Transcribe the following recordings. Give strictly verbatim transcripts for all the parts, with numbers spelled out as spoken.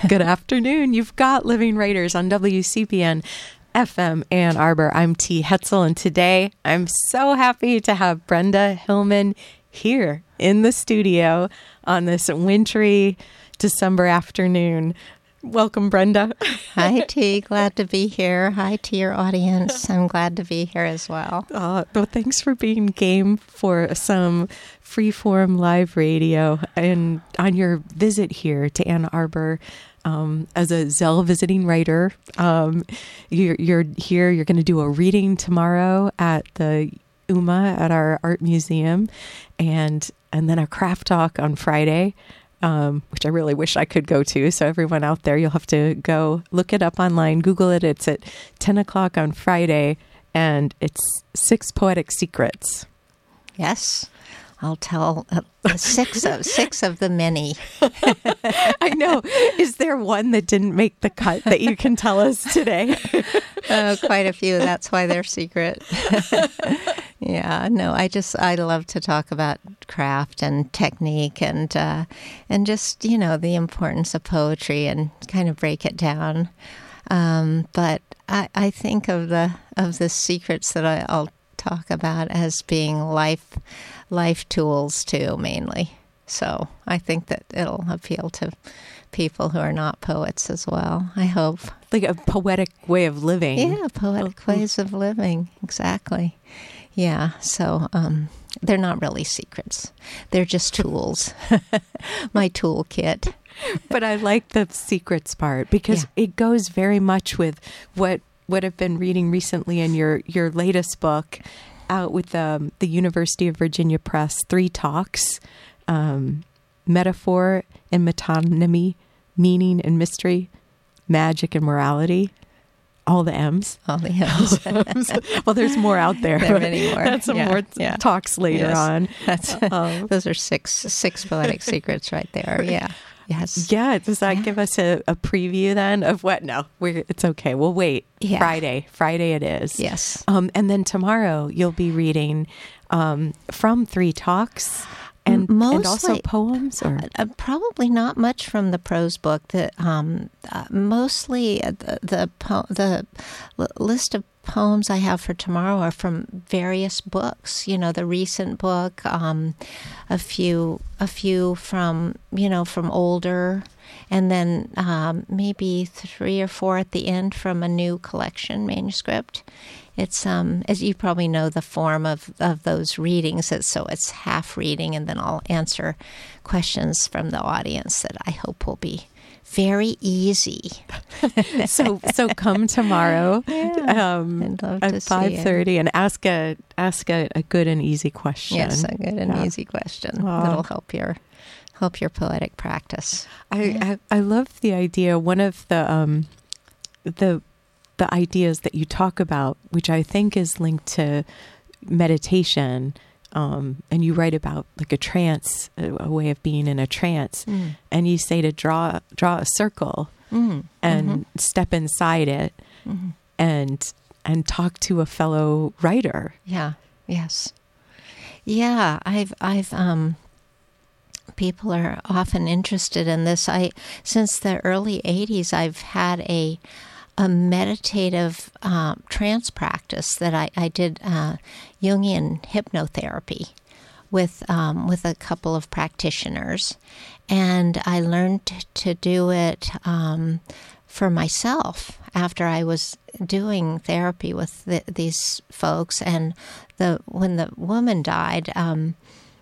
Good afternoon. You've got Living Writers on W C P N F M Ann Arbor. I'm T. Hetzel, and today I'm so happy to have Brenda Hillman here in the studio on this wintry December afternoon. Welcome, Brenda. Hi, T. Glad to be here. Hi to your audience. I'm glad to be here as well. Uh, well, thanks for being game for some freeform live radio and on your visit here to Ann Arbor. Um, as a Zell visiting writer, um, you're, you're here. You're going to do a reading tomorrow at the U M A at our art museum, and and then a craft talk on Friday. Um, which I really wish I could go to. So everyone out there, you'll have to go look it up online, Google it. It's at ten o'clock on Friday, and it's Six Poetic Secrets. Yes, I'll tell uh, six of six of the many. I know. Is there one that didn't make the cut that you can tell us today? Oh, quite a few. That's why they're secret. Yeah, no, I just, I love to talk about craft and technique and, uh, and just, you know, the importance of poetry and kind of break it down. Um, but I, I think of the, of the secrets that I, I'll talk about as being life, life tools too, mainly. So I think that it'll appeal to people who are not poets as well, I hope. Like a poetic way of living. Yeah, poetic oh. ways of living, exactly. Yeah, so um, they're not really secrets. They're just tools. My toolkit. But I like the secrets part because yeah. it goes very much with what what I've been reading recently in your, your latest book out with um, the University of Virginia Press, Three Talks, um, Metaphor and Metonymy, Meaning and Mystery, Magic and Morality. All the M's. All the M's. All the M's. Well, there's more out there. There are many more. That's some yeah, more yeah. talks later yes. on. That's, um, those are six six poetic secrets right there. Yeah. Yes. Yeah. Does that yeah. give us a, a preview then of what? No, we're, it's okay. We'll wait. Yeah. Friday. Friday it is. Yes. Um, and then tomorrow you'll be reading um, from Three Talks. And, Mostly, and also poems? Or? Uh, probably not much from the prose book. The, um, uh, mostly uh, the the, po- the l- list of poems I have for tomorrow are from various books. You know, the recent book, um, a few a few from, you know, from older, and then um, maybe three or four at the end from a new collection manuscript. It's, um, as you probably know, the form of, of those readings. It's, so it's half reading, and then I'll answer questions from the audience that I hope will be very easy. so so come tomorrow yeah, um, at five thirty and ask a ask a, a good and easy question. Yes, a good and yeah. easy question Wow. that'll help your help your poetic practice. I, yeah. I I love the idea. One of the um the the ideas that you talk about, which I think is linked to meditation, um, and you write about like a trance, a, a way of being in a trance, mm. and you say to draw draw a circle mm. and mm-hmm. step inside it, mm-hmm. and and talk to a fellow writer. Yeah. Yes. Yeah. I've I've um. People are often interested in this. I since the early eighties, I've had a a meditative uh, trance practice that I, I did uh, Jungian hypnotherapy with um, with a couple of practitioners, and I learned to do it um, for myself after I was doing therapy with the, these folks. And the when the woman died, um,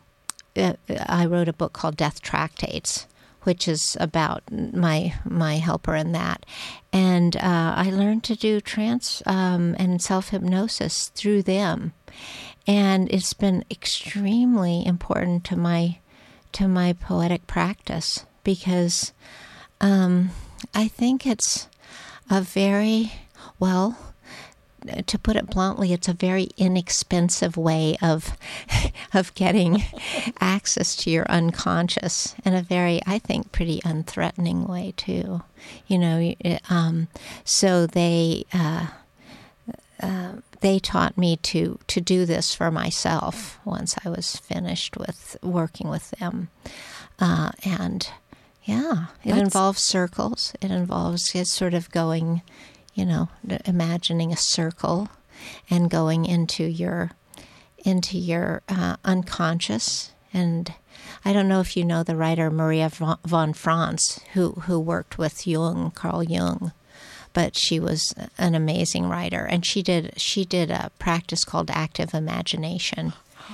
I wrote a book called Death Tractates, which is about my my helper in that. And uh, I learned to do trance um, and self-hypnosis through them. And it's been extremely important to my to my poetic practice because um, I think it's a very, well, to put it bluntly, it's a very inexpensive way of of getting access to your unconscious, and a very, I think, pretty unthreatening way too. You know, um, so they uh, uh, they taught me to to do this for myself once I was finished with working with them, uh, and Yeah, it That's... involves circles. It involves it's sort of going, you know, imagining a circle and going into your into your uh, unconscious. And I don't know if you know the writer Maria von Franz, who who worked with Jung, Carl Jung, but she was an amazing writer, and she did she did a practice called active imagination,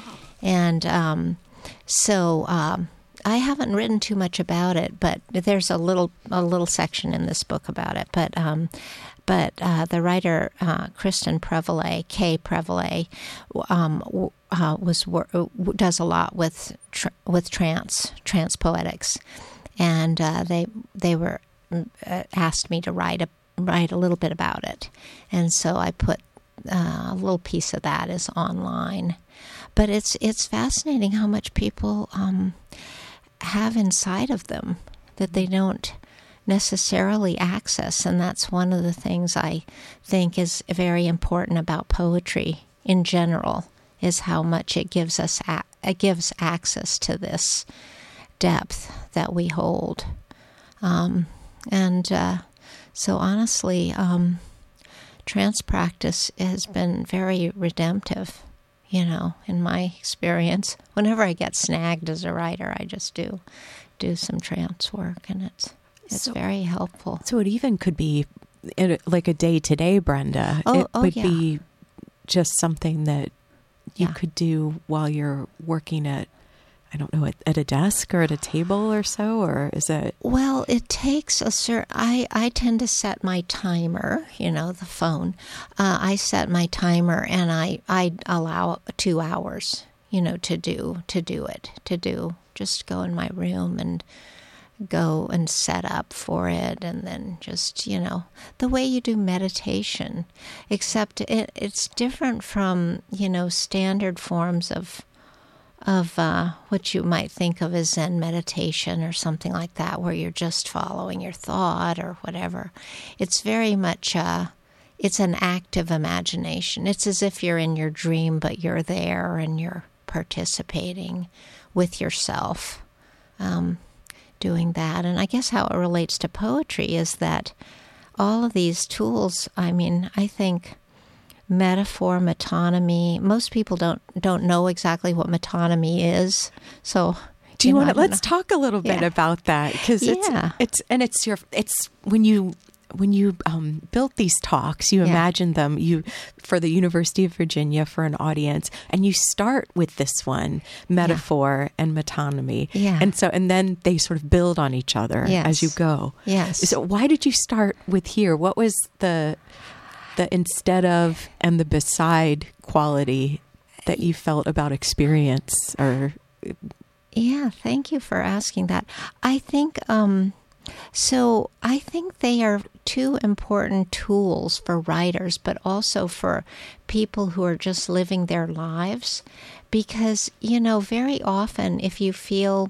and um, so. Um, I haven't written too much about it, but there's a little a little section in this book about it. But um, but uh, the writer uh, Kristen Prevelet, Kay Prevelet, um, uh, was does a lot with tra- with trance trance poetics, and uh, they they were asked me to write a write a little bit about it, and so I put uh, a little piece of that is online. But it's it's fascinating how much people. Um, have inside of them that they don't necessarily access, and that's one of the things I think is very important about poetry in general, is how much it gives us a- it gives access to this depth that we hold. Um, and uh, so honestly, um, trance practice has been very redemptive. You know, in my experience, whenever I get snagged as a writer, I just do do some trance work, and it's it's so, very helpful. So it even could be like a day to day, Brenda. Oh, it oh, would yeah. be just something that you yeah. could do while you're working at, I don't know, at, at a desk or at a table or so, or is it? Well, it takes a certain, I, I tend to set my timer, you know, the phone. Uh, I set my timer and I, I allow two hours, you know, to do, to do it, to do, just go in my room and go and set up for it. And then just, you know, the way you do meditation, except it, it's different from, you know, standard forms of of uh, what you might think of as Zen meditation or something like that, where you're just following your thought or whatever. It's very much, uh, it's an active imagination. It's as if you're in your dream, but you're there and you're participating with yourself, um, doing that. And I guess how it relates to poetry is that all of these tools, I mean, I think... metaphor, metonymy. Most people don't don't know exactly what metonymy is. So, do you, you know, want to let's know. talk a little bit yeah. about that, because it's yeah. it's and it's your it's when you when you um, built these talks, you yeah. imagined them you for the University of Virginia for an audience, and you start with this one, metaphor yeah. and metonymy, yeah. and so and then they sort of build on each other yes. as you go. Yes. So why did you start with here? What was the the instead of and the beside quality that you felt about experience? Or yeah, thank you for asking that. I think um, so. I think they are two important tools for writers, but also for people who are just living their lives, because you know, very often if you feel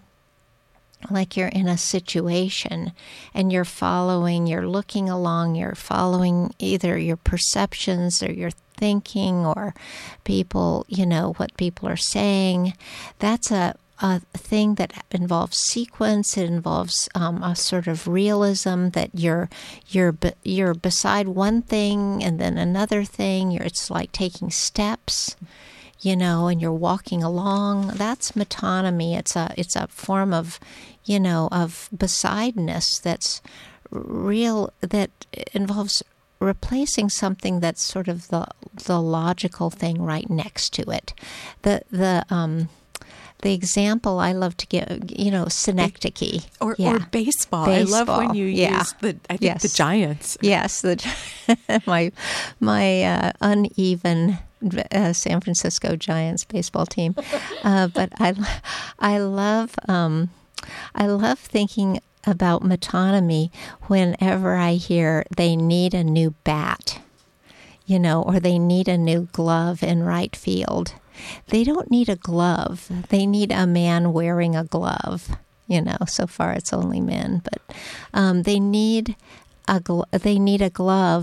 like you're in a situation and you're following, you're looking along, you're following either your perceptions or your thinking or people, you know, what people are saying. That's a, a thing that involves sequence. It involves um, a sort of realism that you're you're you're beside one thing and then another thing. You're, it's like taking steps, you know, and you're walking along. That's metonymy. It's a it's a form of, you know, of besideness that's real, that involves replacing something that's sort of the the logical thing right next to it. The the um the example I love to give, you know, synecdoche or yeah. or baseball. baseball. I love when you yeah. use the I think yes. the Giants. Yes, the my my uh, uneven uh, San Francisco Giants baseball team, uh, but I I love. Um, I love thinking about metonymy whenever I hear they need a new bat, you know, or they need a new glove in right field. They don't need a glove. They need a man wearing a glove. You know, so far it's only men, but um, they need a gl- they need a glove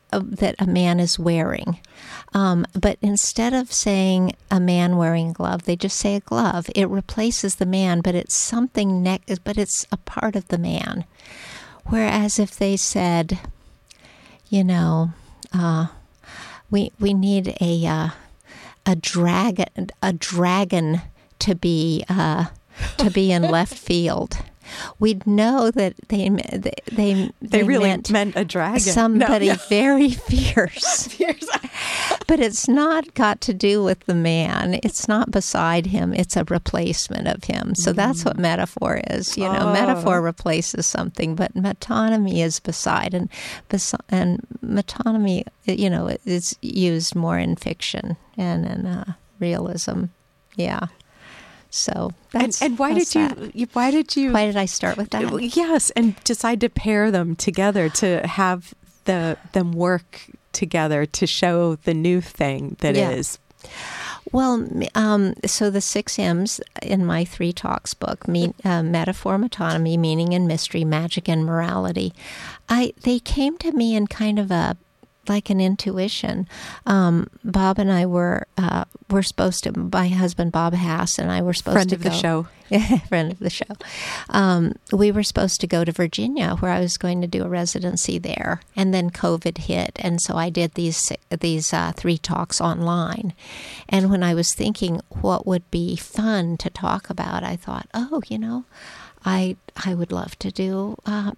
uh, that a man is wearing. Um, but instead of saying a man wearing a glove, they just say a glove. It replaces the man, but it's something ne- but it's a part of the man. Whereas if they said, you know, uh, we we need a uh, a dragon a dragon to be uh, to be in left field, we'd know that they they they, they really meant, meant a dragon, somebody no, no. very fierce. fierce. But it's not got to do with the man. It's not beside him. It's a replacement of him. So mm. that's what metaphor is. You know, oh. metaphor replaces something, but metonymy is beside, and besi- and metonymy, you know, is used more in fiction and in uh, realism. Yeah. So that's and, and why did you, you? Why did you? Why did I start with that? Yes, and decide to pair them together to have the them work together to show the new thing that yeah. is. Well, um, so the six M's in my Three Talks book, me, uh, metaphor, metonymy, meaning and mystery, magic and morality. I they came to me in kind of a like an intuition. Um, Bob and I were uh, were supposed to. My husband Bob Hass and I were supposed friend to of go, the show. friend of the show. Um, we were supposed to go to Virginia, where I was going to do a residency there, and then COVID hit, and so I did these these uh, three talks online. And when I was thinking what would be fun to talk about, I thought, oh, you know, I I would love to do. Uh,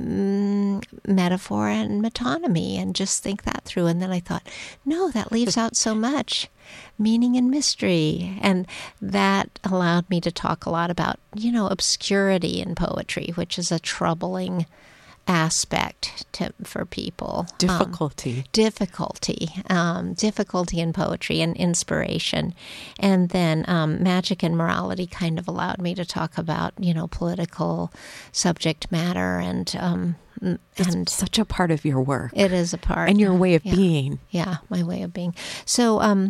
metaphor and metonymy and just think that through. And then I thought, no, that leaves out so much meaning and mystery. And that allowed me to talk a lot about, you know, obscurity in poetry, which is a troubling aspect to, for people. Difficulty. Um, difficulty. Um, difficulty in poetry and inspiration. And then um, magic and morality kind of allowed me to talk about, you know, political subject matter and... Um, it's and such a part of your work. It is a part. And your way of yeah, being. Yeah, my way of being. So, um,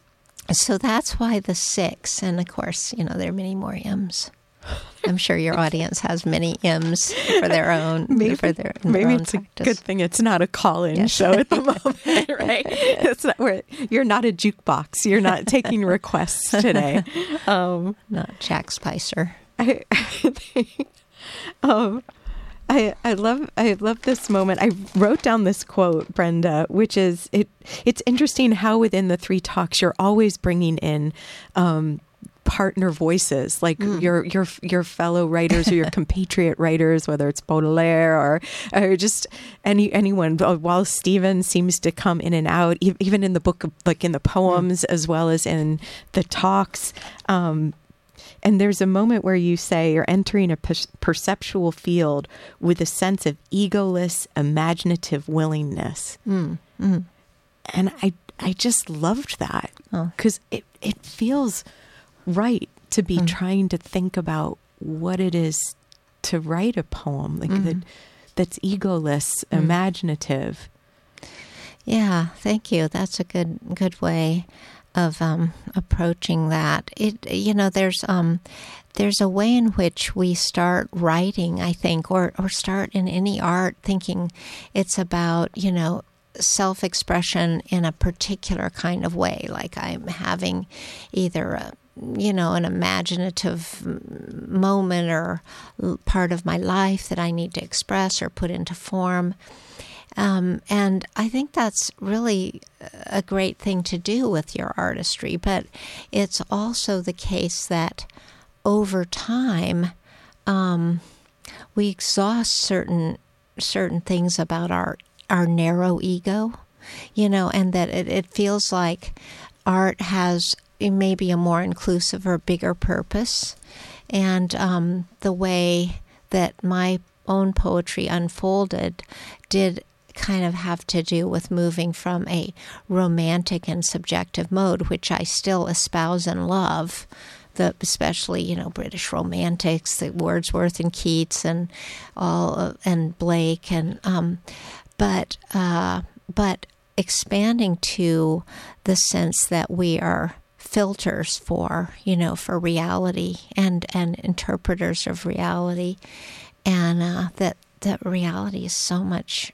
so that's why the six. And of course, you know, there are many more M's. I'm sure your audience has many M's for their own. Maybe, for their, maybe their own it's practice. a good thing it's not a call-in yes. show at the moment, right? It's not where you're not a jukebox. You're not taking requests today. Um, not Jack Spicer. I, I think, um, I I love I love this moment. I wrote down this quote, Brenda, which is it. It's interesting how within the three talks you're always bringing in. Um, partner voices, like mm. your your your fellow writers or your compatriot writers, whether it's Baudelaire or or just any anyone. While Stephen seems to come in and out, even in the book, like in the poems mm. as well as in the talks. Um, and there's a moment where you say you're entering a per- perceptual field with a sense of egoless, imaginative willingness, mm. Mm. and I I just loved that because oh. it it feels right to be mm. trying to think about what it is to write a poem like mm. that that's egoless, mm. imaginative. Yeah, thank you. That's a good good way of um, approaching that. It you know there's um there's a way in which we start writing, I think, or or start in any art thinking it's about, you know, self-expression in a particular kind of way, like I'm having either a you know, an imaginative moment or part of my life that I need to express or put into form. Um, and I think that's really a great thing to do with your artistry. But it's also the case that over time, um, we exhaust certain certain things about our, our narrow ego, you know, and that it, it feels like art has maybe a more inclusive or bigger purpose. And um, the way that my own poetry unfolded did kind of have to do with moving from a romantic and subjective mode, which I still espouse and love, the especially, you know, British romantics, the Wordsworth and Keats and all, uh, and Blake, and um, but uh, but expanding to the sense that we are filters for, you know, for reality and, and interpreters of reality, and uh, that that reality is so much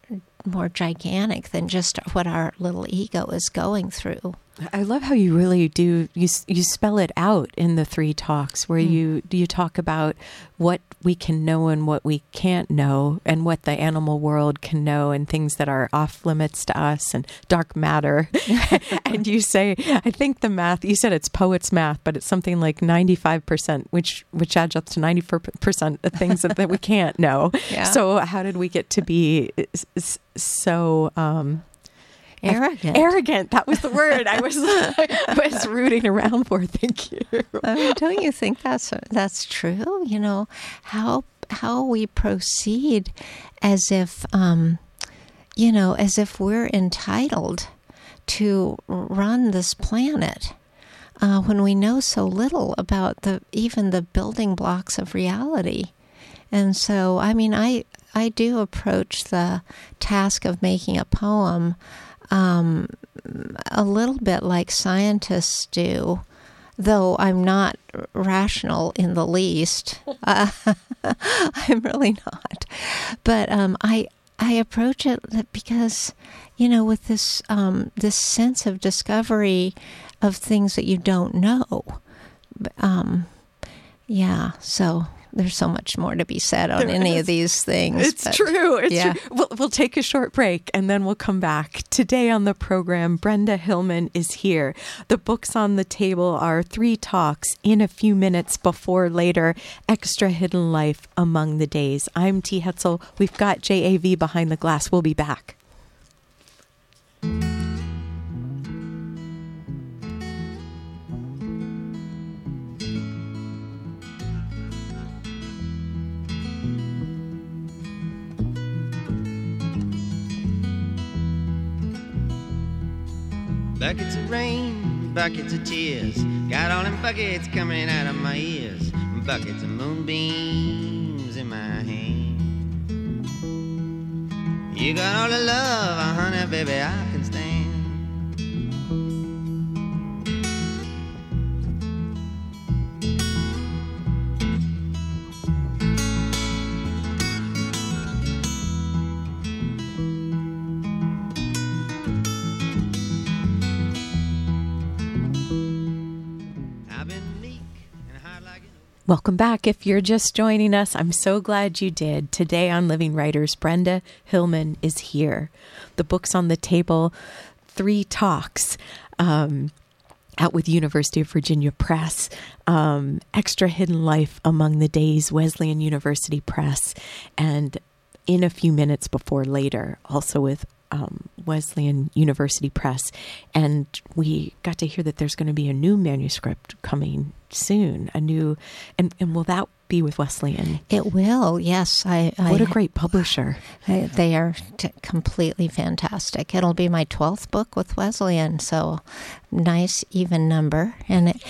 more gigantic than just what our little ego is going through. I love how you really do, you you spell it out in the three talks where mm. you you talk about what we can know and what we can't know, and what the animal world can know, and things that are off limits to us, and dark matter. And you say, I think the math, you said it's poet's math, but it's something like ninety-five percent, which which adds up to ninety-four percent of things that, that we can't know. Yeah. So how did we get to be so... Um, Arrogant. Arrogant. That was the word I was I was rooting around for. Thank you. I mean, don't you think that's that's true? You know, how how we proceed as if um, you know, as if we're entitled to run this planet uh, when we know so little about the even the building blocks of reality. And so, I mean, I I do approach the task of making a poem Um, a little bit like scientists do, though I'm not rational in the least. Uh, I'm really not. But um, I I approach it because, you know, with this um, this sense of discovery of things that you don't know. Um, yeah, so... There's so much more to be said on there any is. of these things. It's but, true. It's yeah. true. We'll, we'll take a short break and then we'll come back. Today on the program, Brenda Hillman is here. The books on the table are Three Talks, In a Few Minutes Before Later, Extra Hidden Life Among the Days. I'm T. Hetzel. We've got J A V behind the glass. We'll be back. Buckets of rain, buckets of tears, got all them buckets coming out of my ears, buckets of moonbeams in my hand. You got all the love, honey, baby, I can stand. Welcome back. If you're just joining us, I'm so glad you did. Today on Living Writers, Brenda Hillman is here. The book's on the table, Three Talks, um, out with University of Virginia Press, um, Extra Hidden Life Among the Days, Wesleyan University Press, and In a Few Minutes Before Later, also with Um, Wesleyan University Press. And we got to hear that there's going to be a new manuscript coming soon, a new, and, and will that be with Wesleyan? It will, yes. I, what I, a great publisher. I, they are t- completely fantastic. It'll be my twelfth book with Wesleyan, so nice even number. And it,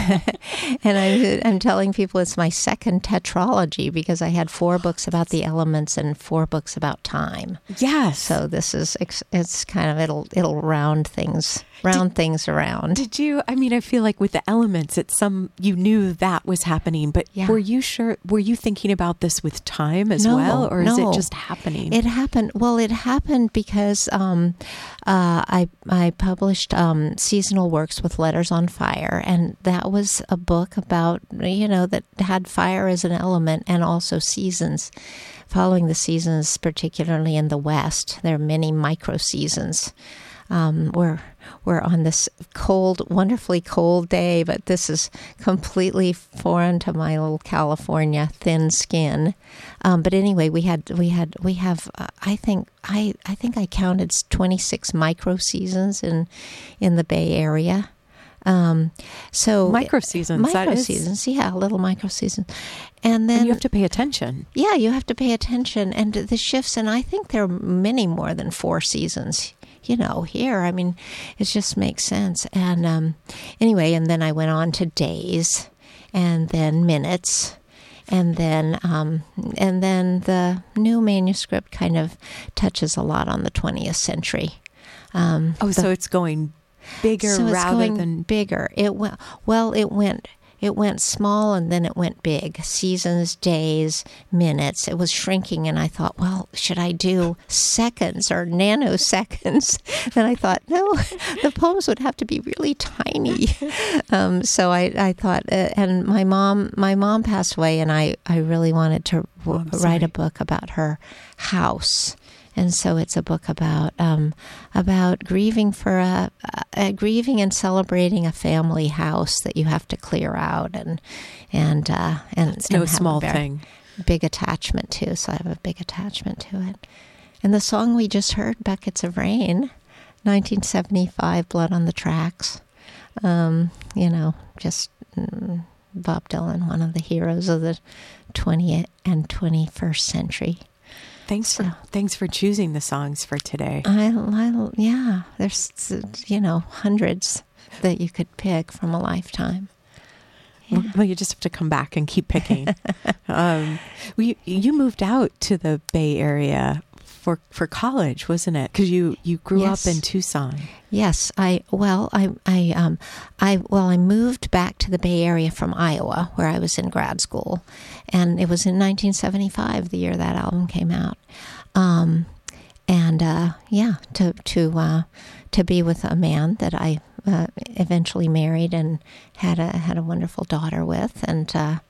and I, I'm telling people it's my second tetralogy because I had four books about the elements and four books about time. Yes. So this is, it's kind of, it'll it'll round things, round did, things around. Did you, I mean, I feel like with the elements, it's some, you knew that was happening, but yeah. were you sure, were you thinking about this with time as no, well, or no. is it just happening? It happened, well, it happened because um, uh, I, I published um, Seasonal Works with Letters on Fire, and that was a book about, you know, that had fire as an element and also seasons. Following the seasons, particularly in the West, there are many micro seasons. Um, we're we're on this cold, wonderfully cold day, but this is completely foreign to my little California thin skin. Um, but anyway, we had we had we have uh, I think I I think I counted twenty-six micro seasons in in the Bay Area. Um, so micro seasons, micro seasons, yeah, little micro seasons, and then and you have to pay attention. Yeah, you have to pay attention, and the shifts. And I think there are many more than four seasons. You know, here, I mean, it just makes sense. And um, anyway, and then I went on to days, and then minutes, and then um, and then the new manuscript kind of touches a lot on the twentieth century. Um, oh, the, so it's going bigger so it's rather going than bigger. It went well. It went it went small and then it went big. Seasons, days, minutes. It was shrinking, and I thought, well, should I do seconds or nanoseconds? And I thought, no, the poems would have to be really tiny. Um, so I, I thought, uh, and my mom, my mom passed away, and I, I really wanted to w- Oh, write a book about her house. And so it's a book about um, about grieving for a, a grieving and celebrating a family house that you have to clear out, and and uh, and it's no and have small a very thing. Big attachment to. So I have a big attachment to it. And the song we just heard, "Buckets of Rain," nineteen seventy-five, "Blood on the Tracks." Um, you know, just mm, Bob Dylan, one of the heroes of the twentieth and twenty-first century. Thanks for thanks for choosing the songs for today. I, I, yeah, there's, you know, hundreds that you could pick from a lifetime. Yeah. Well, you just have to come back and keep picking. um, we, you moved out to the Bay Area for for college, wasn't it? Because you, you grew Yes. up in Tucson. Yes, I well, I I um I well, I moved back to the Bay Area from Iowa, where I was in grad school, and it was in nineteen seventy-five, the year that album came out. Um, and uh, yeah, to to uh, to be with a man that I uh, eventually married and had a had a wonderful daughter with, and uh,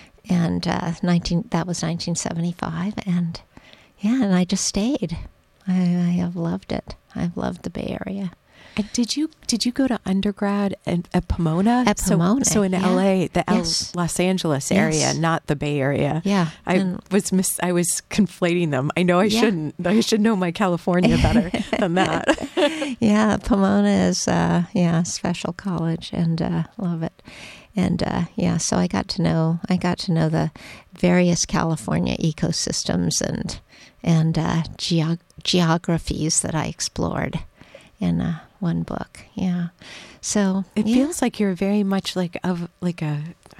and uh, nineteen that was nineteen seventy-five, and yeah, and I just stayed. I, I have loved it. I've loved the Bay Area. And did you did you go to undergrad at, at Pomona? At Pomona, So, so in yeah. L A, the Yes. L- Los Angeles area, Yes. not the Bay Area. Yeah, I and- was mis- I was conflating them. I know I Yeah. shouldn't. I should know my California better than that. Yeah, Pomona is uh, yeah, special college, and uh, love it. And uh, yeah, so I got to know I got to know the various California ecosystems and and uh, geog- geographies that I explored in uh, one book. Yeah, so It yeah. feels like you're very much like of like a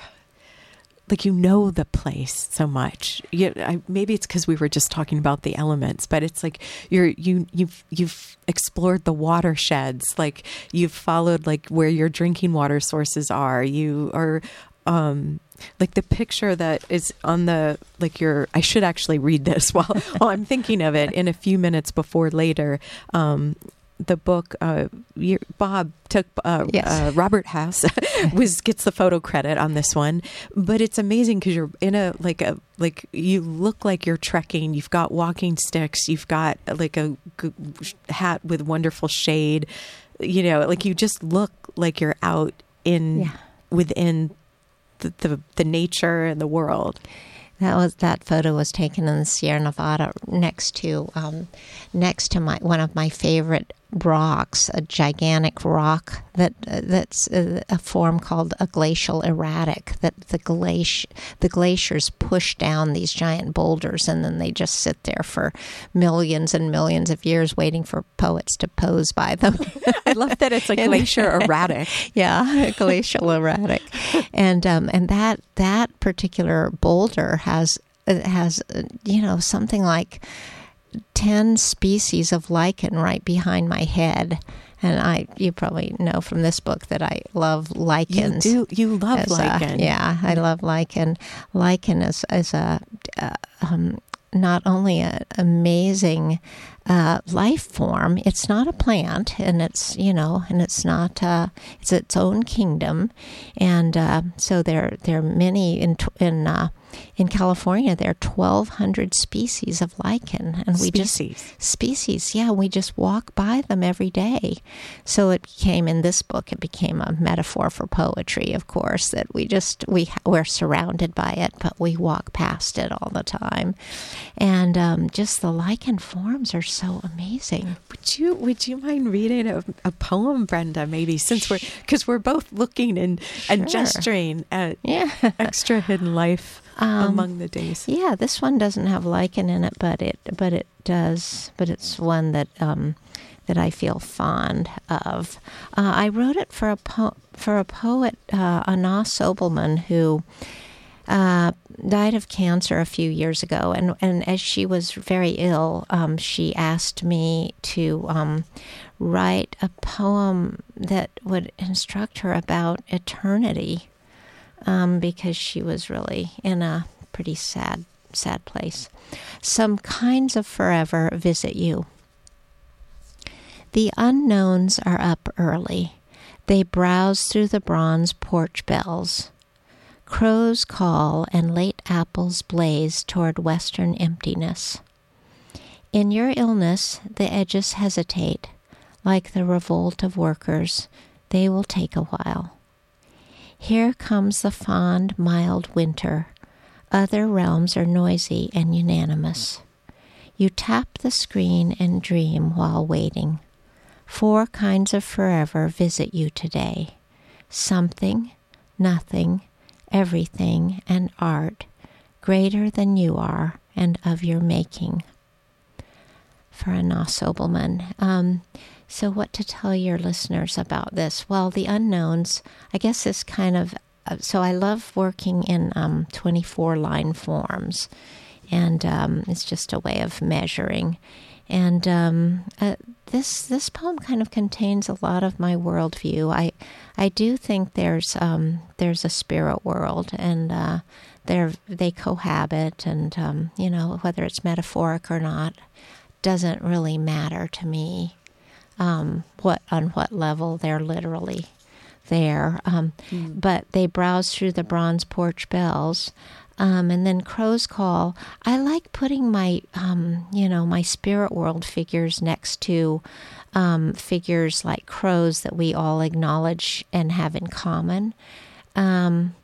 like you know the place so much. You, I, maybe it's because we were just talking about the elements, but it's like you're you you've you've explored the watersheds. Like you've followed like where your drinking water sources are. You are. Um, like the picture that is on the, like your, I should actually read this while, while I'm thinking of it in a few minutes before later. Um, the book, uh, your, Bob took, uh, Yes. uh, Robert House was, gets the photo credit on this one, but it's amazing because you're in a, like a, like you look like you're trekking. You've got walking sticks. You've got like a g- hat with wonderful shade, you know, like you just look like you're out in, Yeah. within the, the the nature and the world. That was that photo was taken in the Sierra Nevada next to um, next to my one of my favorite rocks, a gigantic rock that uh, that's a, a form called a glacial erratic. That the glaci- the glaciers push down these giant boulders, and then they just sit there for millions and millions of years, waiting for poets to pose by them. I love that it's like glacier erratic. Yeah, glacial erratic, and um, and that that particular boulder has has uh, you know something like ten species of lichen right behind my head, and I you probably know from this book that I love lichens. You do. You love as a- lichen. yeah, I love lichen. Lichen is is a uh, um, not only an amazing uh, life form. It's not a plant, and it's you know, and it's not. Uh, it's its own kingdom, and uh, so there there are many in in. Uh, In California, there are twelve hundred species of lichen, and we Species. just species. Yeah, we just walk by them every day. So it became in this book. It became a metaphor for poetry, of course. That we just we we're surrounded by it, but we walk past it all the time, and um, just the lichen forms are so amazing. Would you Would you mind reading a, a poem, Brenda? Maybe since we're because we're both looking and and Sure. gesturing at Yeah. extra hidden life Um, among the days. Yeah, this one doesn't have lichen in it, but it but it does. But it's one that um, that I feel fond of. Uh, I wrote it for a po- for a poet, uh, Anna Sobelman, who uh, died of cancer a few years ago, and and as she was very ill, um, she asked me to um, write a poem that would instruct her about eternity. um, because she was really in a pretty sad, sad place. Some kinds of forever visit you. The unknowns are up early. They browse through the bronze porch bells. Crows call and late apples blaze toward western emptiness. In your illness, the edges hesitate. Like the revolt of workers, they will take a while. Here comes the fond, mild winter. Other realms are noisy and unanimous. You tap the screen and dream while waiting. Four kinds of forever visit you today. Something, nothing, everything, and art, greater than you are and of your making. For Anna Sobelman. Um, so what to tell your listeners about this? Well, the unknowns, I guess is kind of, uh, so I love working in um, twenty-four line forms, and um, it's just a way of measuring. And um, uh, this this poem kind of contains a lot of my worldview. I I do think there's um, there's a spirit world, and uh, they they cohabit, and um, you know, whether it's metaphoric or not doesn't really matter to me. Um, what on what level they're literally there, um, mm. but they browse through the bronze porch bells. Um, and then crows call. I like putting my, um, you know, my spirit world figures next to um, figures like crows that we all acknowledge and have in common. Um,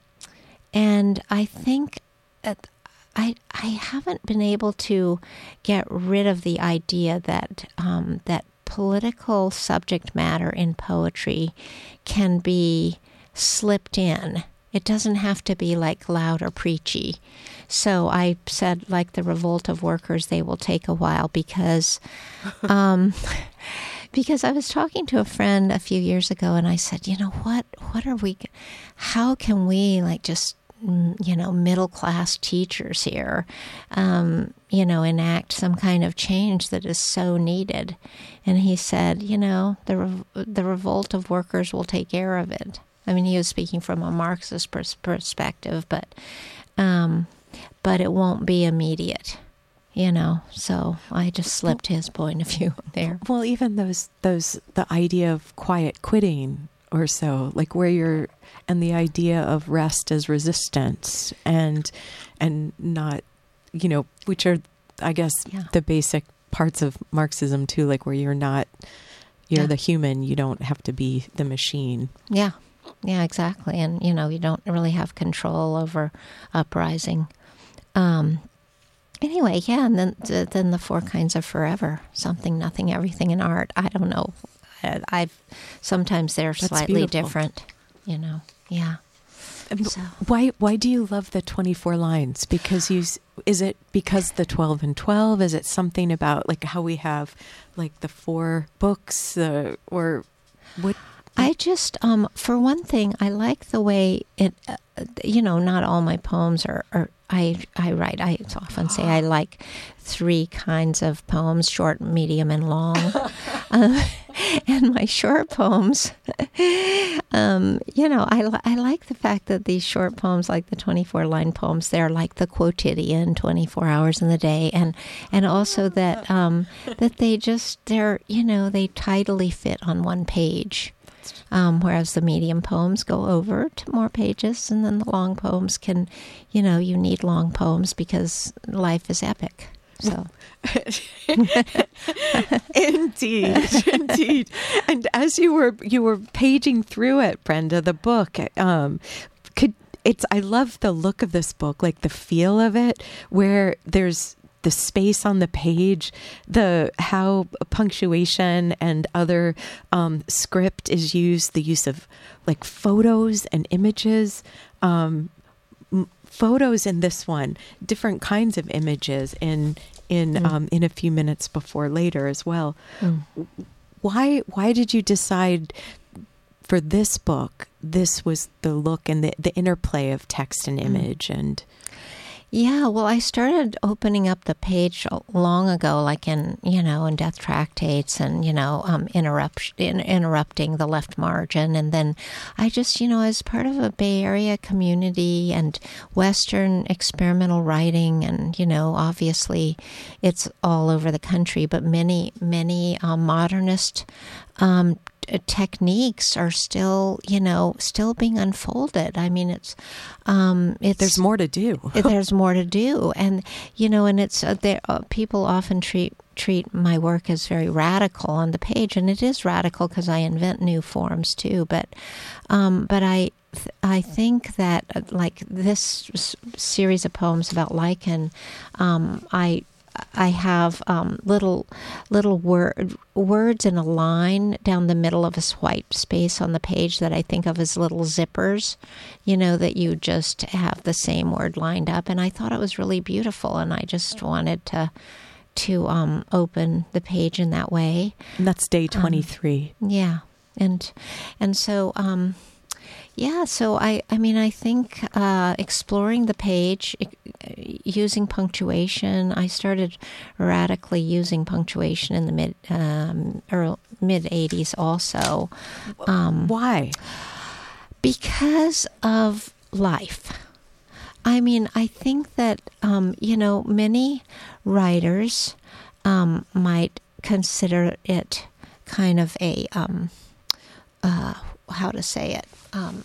and I think that I I haven't been able to get rid of the idea that um, that political subject matter in poetry can be slipped in. It doesn't have to be like loud or preachy. So I said, like the revolt of workers, they will take a while because, um, because I was talking to a friend a few years ago, and I said, you know what? What are we? How can we like just you know middle class teachers here, um, you know, enact some kind of change that is so needed? And he said, you know, the re- the revolt of workers will take care of it. I mean, he was speaking from a Marxist pers- perspective, but um, but it won't be immediate, you know. So I just slipped his point of view there. Well, even those those the idea of quiet quitting or so, like where you're, and the idea of rest as resistance, and and not, you know, which are, I guess, yeah. the basic parts of Marxism too, like where you're not, you're yeah. the human, you don't have to be the machine. Yeah. Yeah, exactly. And, you know, you don't really have control over uprising. Um, anyway, yeah, and then then the four kinds of forever, something, nothing, everything, and art. I don't know. I, I've sometimes they're That's slightly beautiful. different, you know. Yeah. So. Why why do you love the twenty-four lines? Because you is it because the twelve and twelve? Is it something about like how we have like the four books uh, or what? I just, um, for one thing, I like the way it, uh, you know, not all my poems are, are I, I write, I often say I like three kinds of poems, short, medium, and long. uh, and my short poems, um, you know, I, I like the fact that these short poems, like the twenty-four line poems, they're like the quotidian, twenty-four hours in the day. And, and also that, um, that they just, they're, you know, they tidily fit on one page. Um, whereas the medium poems go over to more pages, and then the long poems can, you know, you need long poems because life is epic. So, indeed, indeed. And as you were you were paging through it, Brenda, the book, um, could it's I love the look of this book, like the feel of it, where there's the space on the page, the how punctuation and other um, script is used, the use of like photos and images, um, m- photos in this one, different kinds of images in in mm. um, in a few minutes before later as well. Mm. Why why did you decide for this book? This was the look and the, the interplay of text and image mm. and. Yeah, well, I started opening up the page long ago, like in, you know, in Death Tractates and, you know, um, interrupt, in, interrupting the left margin. And then I just, you know, as part of a Bay Area community and Western experimental writing, and, you know, obviously it's all over the country, but many, many uh, modernist um techniques are still, you know, still being unfolded. I mean, it's, um, it's there's more to do. there's more to do, and you know, and it's uh, there. Uh, people often treat treat my work as very radical on the page, and it is radical because I invent new forms too. But, um, but I. I think that uh, like this s- series of poems about lichen, um, I. I have um, little little word, words in a line down the middle of a white space on the page that I think of as little zippers, you know, that you just have the same word lined up. And I thought it was really beautiful, and I just wanted to to um, open the page in that way. And that's day twenty-three. Um, yeah, and and so. Um, Yeah, so I, I mean, I think uh, exploring the page, using punctuation. I started radically using punctuation in the mid um, early, mid eighties also. Um, Why? Because of life. I mean, I think that, um, you know, many writers um, might consider it kind of a, um, uh, how to say it, Um,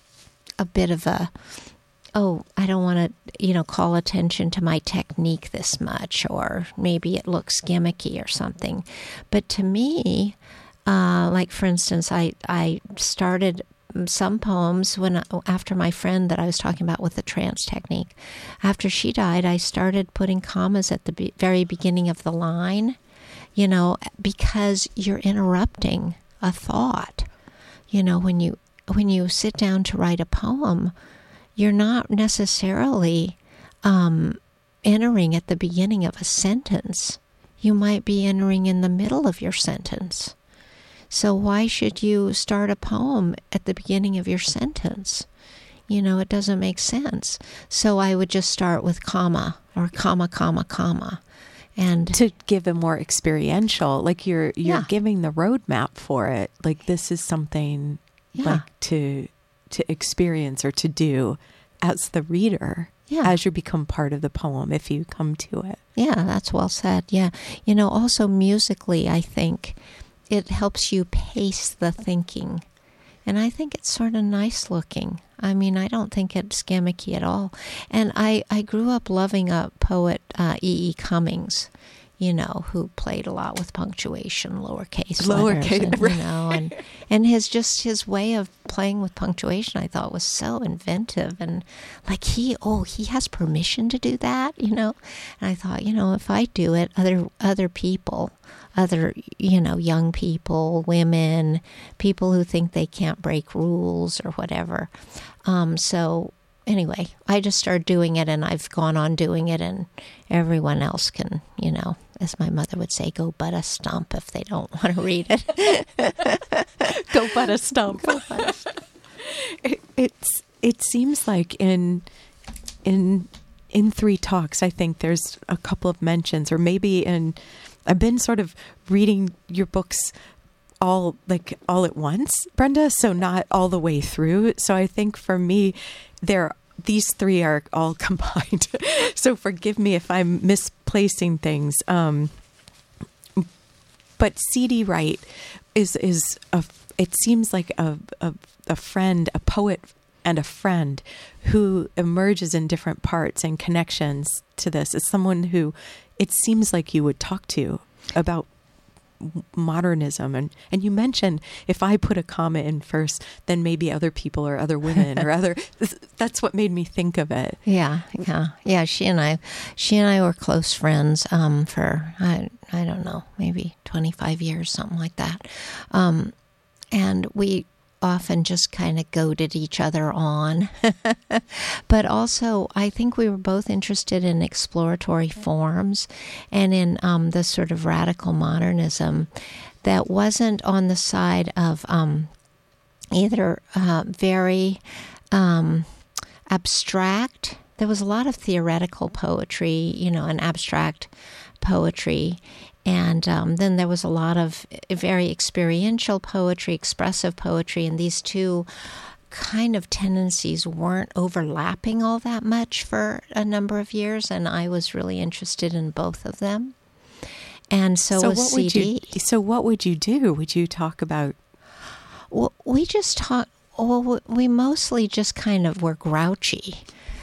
a bit of a, oh, I don't want to, you know, call attention to my technique this much, or maybe it looks gimmicky or something. But to me, uh, like for instance, I, I started some poems when, after my friend that I was talking about with the trance technique, after she died, I started putting commas at the be- very beginning of the line, you know, because you're interrupting a thought. You know, when you when you sit down to write a poem, you're not necessarily um, entering at the beginning of a sentence. You might be entering in the middle of your sentence. So why should you start a poem at the beginning of your sentence? You know, it doesn't make sense. So I would just start with comma or comma, comma, comma. And to give a more experiential, like you're you're Yeah. giving the roadmap for it. Like this is something Yeah. like to to experience or to do as the reader, Yeah. as you become part of the poem if you come to it. Yeah, that's well said. Yeah. You know, also musically, I think it helps you pace the thinking. And I think it's sort of nice looking. I mean, I don't think it's gimmicky at all. And I, I grew up loving a poet, uh, E E. Cummings, you know, who played a lot with punctuation, lowercase Lowercase, letters, and, right. you know, and and his just his way of playing with punctuation, I thought was so inventive, and like he, oh, he has permission to do that, you know. And I thought, you know, if I do it, other other people, other you know, young people, women, people who think they can't break rules or whatever. Um, so. Anyway, I just started doing it, and I've gone on doing it, and everyone else can, you know, as my mother would say, go butt a stump if they don't want to read it. Go butt a stump. Go butt a stump. It, it's it seems like in in in Three Talks, I think there's a couple of mentions, or maybe in I've been sort of reading your books all like all at once, Brenda, so not all the way through. So I think for me, there these three are all combined. So forgive me if I'm misplacing things. Um, but C D Wright is is a it seems like a, a a friend, a poet and a friend who emerges in different parts and connections to this. As someone who it seems like you would talk to about modernism, and and you mentioned if I put a comma in first, then maybe other people or other women or other that's what made me think of it. Yeah, yeah, yeah. She and I, she and I were close friends um, for I I don't know, maybe twenty-five years, something like that, um, and we often just kind of goaded each other on. But also, I think we were both interested in exploratory forms and in um, the sort of radical modernism that wasn't on the side of um, either uh, very um, abstract there was a lot of theoretical poetry, you know, and abstract poetry. And um, then there was a lot of very experiential poetry, expressive poetry, and these two kind of tendencies weren't overlapping all that much for a number of years, and I was really interested in both of them. And so, so was what C D. Would you, so what would you do? Would you talk about? Well, we just talk. Well, we mostly just kind of were grouchy.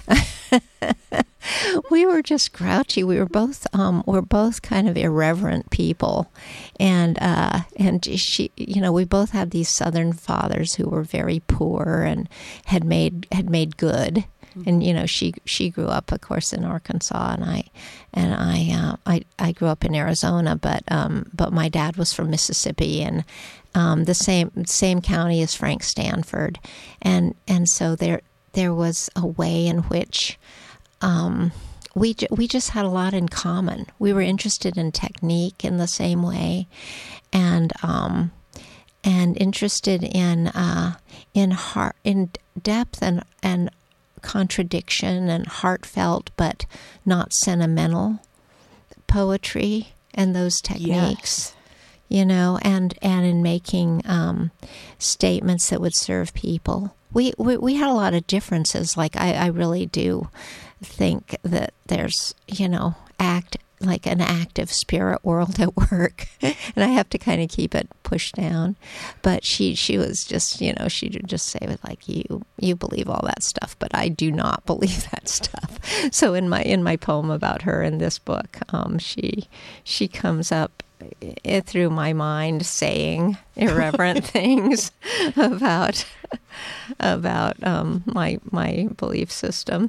We were just grouchy. We were both um, we're both kind of irreverent people, and uh, and she, you know, we both had these Southern fathers who were very poor and had made had made good. Mm-hmm. And you know, she she grew up, of course, in Arkansas, and I and I uh, I I grew up in Arizona, but um, but my dad was from Mississippi, and um, the same same county as Frank Stanford, and and so there there was a way in which. Um, we we just had a lot in common. We were interested in technique in the same way, and um, and interested in uh, in heart in depth and and contradiction and heartfelt but not sentimental poetry and those techniques. Yes. You know, and and in making um, statements that would serve people. We, we we had a lot of differences. Like I, I really do think that there's, you know, act like an active spirit world at work, and I have to kind of keep it pushed down. But she she was just, you know, she would just say with like you you believe all that stuff, but I do not believe that stuff. So in my in my poem about her in this book, um, she she comes up it through my mind saying irreverent things about about um, my my belief system.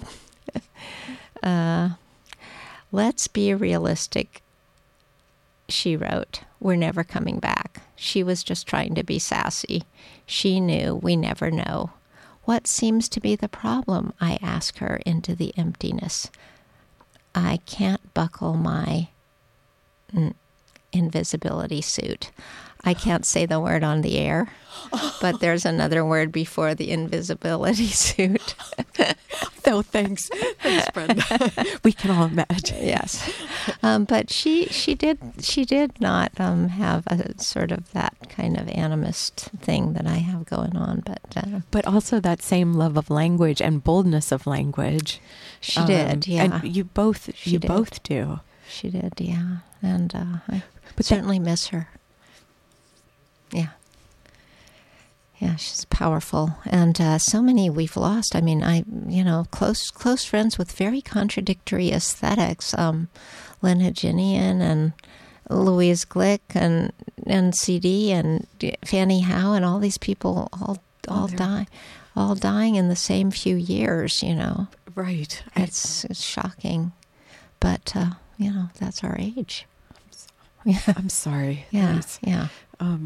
Uh, let's be realistic, she wrote. We're never coming back. She was just trying to be sassy. She knew we never know. What seems to be the problem? I ask her into the emptiness. I can't buckle my mm, invisibility suit. I can't say the word on the air, but there's another word before the invisibility suit. No, thanks. Thanks, Brenda. We can all imagine. Yes. Um, but she she did she did not um, have a sort of that kind of animist thing that I have going on. But uh, but also that same love of language and boldness of language. She um, did, yeah. And you both she you did. both do. She did, yeah. And uh, I but certainly that, miss her. Yeah. Yeah, she's powerful. And uh, so many we've lost. I mean, I, you know, close close friends with very contradictory aesthetics. Um, Lynn Haginian and Louise Glick and and C D and Fannie Howe and all these people all all oh, die, all dying in the same few years, you know. Right. It's, it's shocking. But, uh, you know, that's our age. Yeah. I'm sorry. Yeah, yeah. Um,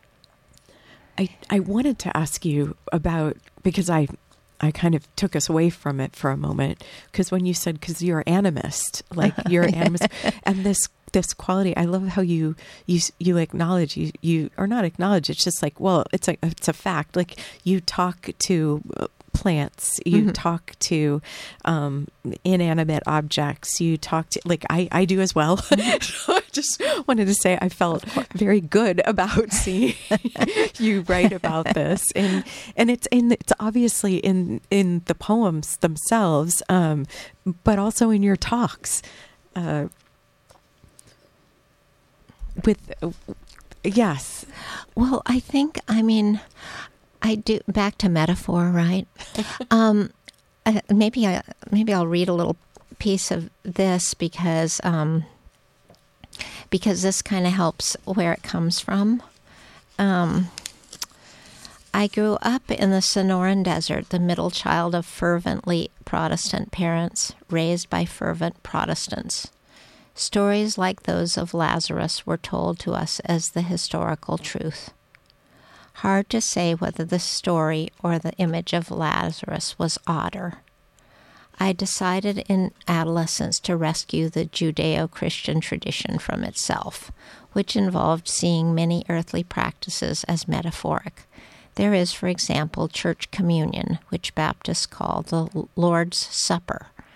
I I wanted to ask you about, because I I kind of took us away from it for a moment, because when you said, because you're an animist, like you're an animist, and this this quality, I love how you you you acknowledge you you or not acknowledge. It's just like, well, it's a it's a fact. Like you talk to plants, you mm-hmm. talk to um, inanimate objects, you talk to, like I, I do as well. So I just wanted to say I felt very good about seeing you write about this, and and it's in it's obviously in in the poems themselves, um, but also in your talks. Uh, with uh, yes, well, I think I mean. I do, back to metaphor, right? um, uh, maybe I maybe I'll read a little piece of this because um, because this kind of helps where it comes from. Um, I grew up in the Sonoran Desert, the middle child of fervently Protestant parents, raised by fervent Protestants. Stories like those of Lazarus were told to us as the historical truth. Hard to say whether the story or the image of Lazarus was odder. I decided in adolescence to rescue the Judeo-Christian tradition from itself, which involved seeing many earthly practices as metaphoric. There is, for example, church communion, which Baptists call the Lord's Supper,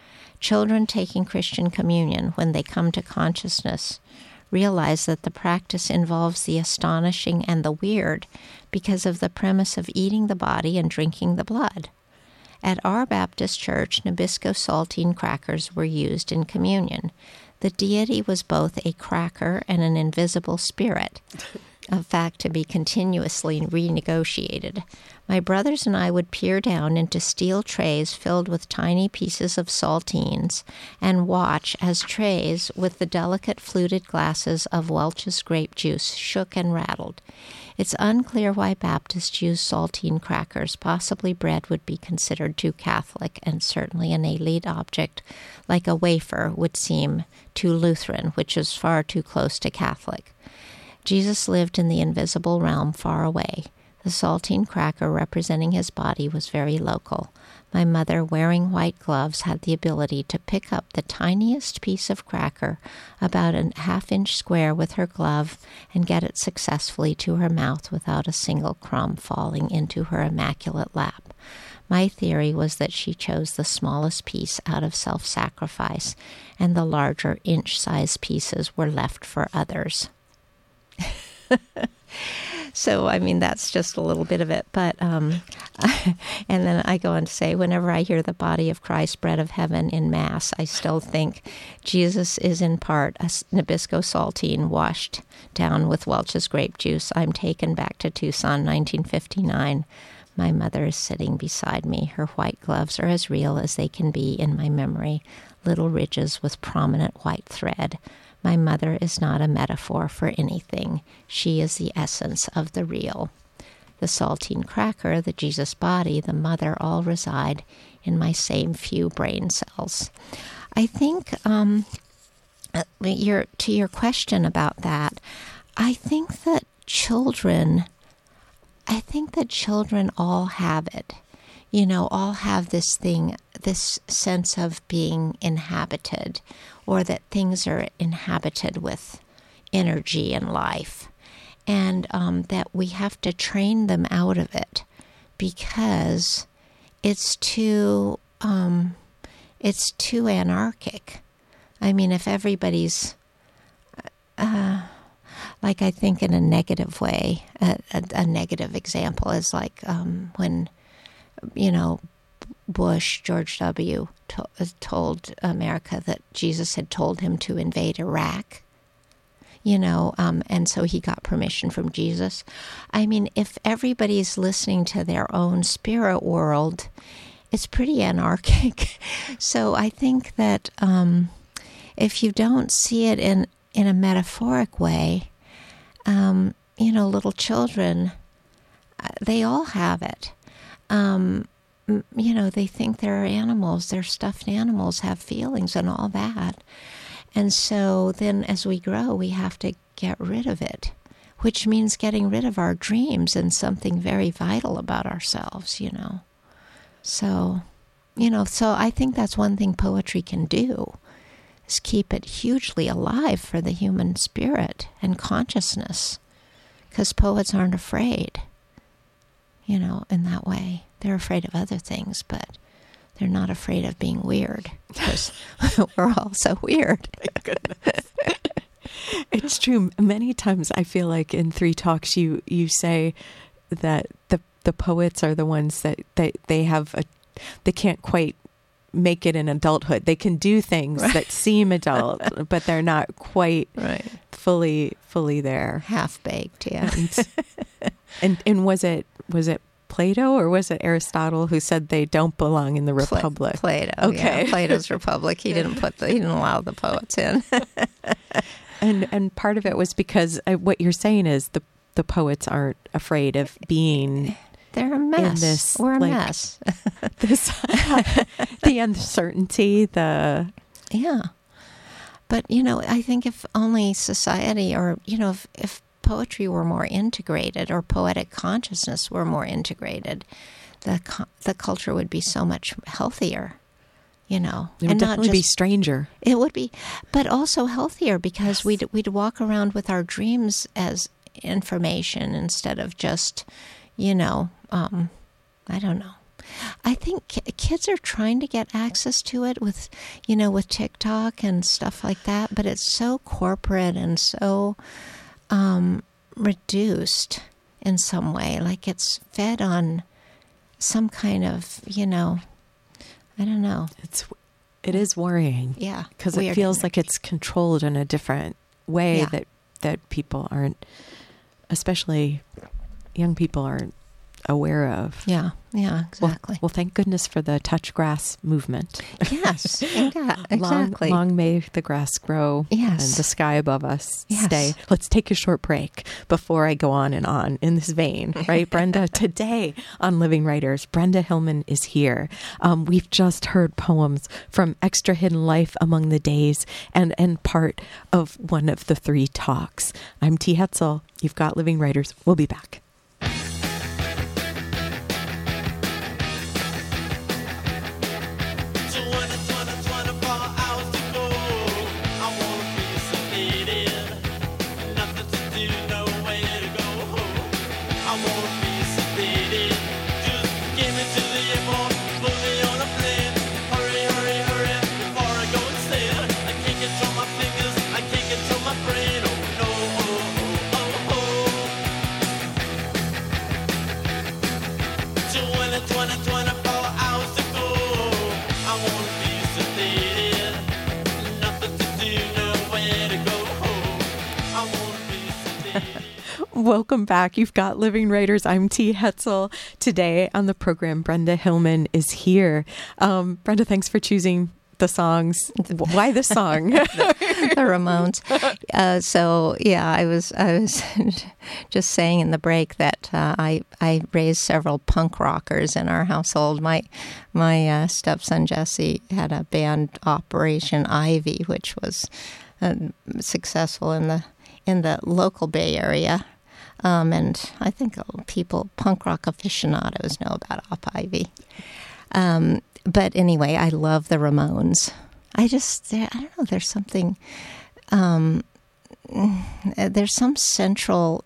Children taking Christian communion, when they come to consciousness, realize that the practice involves the astonishing and the weird because of the premise of eating the body and drinking the blood. At our Baptist church, Nabisco saltine crackers were used in communion. The deity was both a cracker and an invisible spirit, a fact to be continuously renegotiated. My brothers and I would peer down into steel trays filled with tiny pieces of saltines and watch as trays with the delicate fluted glasses of Welch's grape juice shook and rattled. It's unclear why Baptists use saltine crackers. Possibly bread would be considered too Catholic, and certainly an elite object like a wafer would seem too Lutheran, which is far too close to Catholic. Jesus lived in the invisible realm far away. The saltine cracker representing his body was very local. My mother, wearing white gloves, had the ability to pick up the tiniest piece of cracker, about a half-inch square, with her glove and get it successfully to her mouth without a single crumb falling into her immaculate lap. My theory was that she chose the smallest piece out of self-sacrifice, and the larger inch-sized pieces were left for others. So, I mean, that's just a little bit of it. But, um, and then I go on to say, whenever I hear the body of Christ, bread of heaven in Mass, I still think Jesus is in part a Nabisco saltine washed down with Welch's grape juice. I'm taken back to Tucson, nineteen fifty-nine. My mother is sitting beside me. Her white gloves are as real as they can be in my memory, little ridges with prominent white thread. My mother is not a metaphor for anything. She is the essence of the real. The saltine cracker, the Jesus body, the mother all reside in my same few brain cells. I think um, your, to your question about that, I think that children, I think that children all have it. You know, all have this thing, this sense of being inhabited, or that things are inhabited with energy and life, and um, that we have to train them out of it because it's too um, it's too anarchic. I mean, if everybody's uh, like, I think in a negative way, a, a, a negative example is like um, when, you know, Bush, George W., to, uh, told America that Jesus had told him to invade Iraq, you know, um, and so he got permission from Jesus. I mean, if everybody's listening to their own spirit world, it's pretty anarchic. So I think that um, if you don't see it in, in a metaphoric way, um, you know, little children, they all have it. Um, you know, they think they're animals, they're stuffed animals, have feelings and all that. And so then as we grow, we have to get rid of it, which means getting rid of our dreams and something very vital about ourselves, you know. So, you know, so I think that's one thing poetry can do, is keep it hugely alive for the human spirit and consciousness, because poets aren't afraid, you know, in that way. They're afraid of other things, but they're not afraid of being weird, because we're all so weird. Thank goodness. It's true. Many times I feel like in Three Talks you, you say that the the poets are the ones that, that they have a, they can't quite make it in adulthood. They can do things right. that seem adult, but they're not quite right. fully fully there. Half baked, yeah. And, and and was it was it Plato or was it Aristotle who said they don't belong in the Republic? Pla- Plato. Okay. Yeah, Plato's Republic. He didn't put the, he didn't allow the poets in. and and part of it was because uh, what you're saying is the the poets aren't afraid of being. They're a mess. This, We're a like, mess. this, the uncertainty, the yeah. But you know, I think if only society, or you know, if, if poetry were more integrated, or poetic consciousness were more integrated, the the culture would be so much healthier. You know, it would and definitely not just, be stranger. It would be, but also healthier, because yes. we'd we'd walk around with our dreams as information instead of just, you know, um, I don't know, I think kids are trying to get access to it with, you know, with TikTok and stuff like that, but it's so corporate and so um, reduced in some way. Like it's fed on some kind of, you know, I don't know. It's it is worrying. Yeah, because it feels energy. Like it's controlled in a different way yeah. that that people aren't, especially young people aren't aware of. Yeah, yeah, exactly. Well, well thank goodness for the touch grass movement. Yes, yeah, exactly. Long, long may the grass grow yes. and the sky above us yes. stay. Let's take a short break before I go on and on in this vein, right, Brenda? Today on Living Writers, Brenda Hillman is here. Um, we've just heard poems from Extra Hidden Life Among the Days and, and part of one of the three talks. I'm T. Hetzel. You've got Living Writers. We'll be back. Welcome back. You've got Living Writers. I'm T. Hetzel. Today on the program, Brenda Hillman is here. Um, Brenda, thanks for choosing the songs. Why this song? the, the Ramones. Uh, so yeah, I was I was just saying in the break that uh, I I raised several punk rockers in our household. My my uh, stepson Jesse had a band, Operation Ivy, which was uh, successful in the in the local Bay Area. Um, and I think people, punk rock aficionados, know about Op Ivy. Um, but anyway, I love the Ramones. I just, I don't know, there's something, um, there's some central